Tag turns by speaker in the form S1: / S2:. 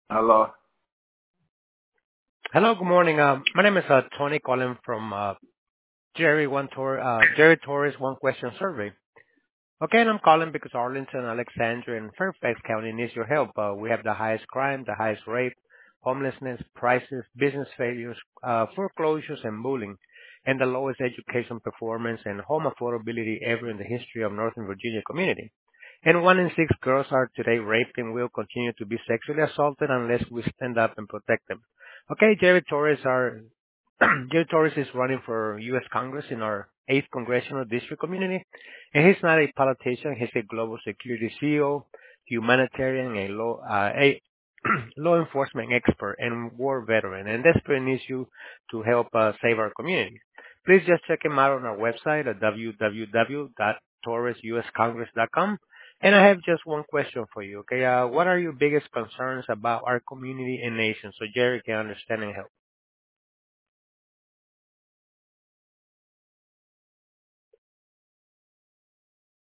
S1: Hello.
S2: Hello, good morning. My name is Tony calling from Jerry Torres One Question Survey. Okay, and I'm calling because Arlington, Alexandria, and Fairfax County needs your help. We have the highest crime, the highest rape, homelessness, prices, business failures, foreclosures, and bullying, and the lowest education performance and home affordability ever in the history of Northern Virginia community. And 1 in 6 girls are today raped and will continue to be sexually assaulted unless we stand up and protect them. Okay, Jerry Torres is running for U.S. Congress in our 8th Congressional District community, and he's not a politician. He's a global security CEO, humanitarian, a law enforcement expert, and war veteran, and desperately needs you to help save our community. Please just check him out on our website at www.torresuscongress.com. And I have just one question for you. Okay, what are your biggest concerns about our community and nation so Jerry can understand and help?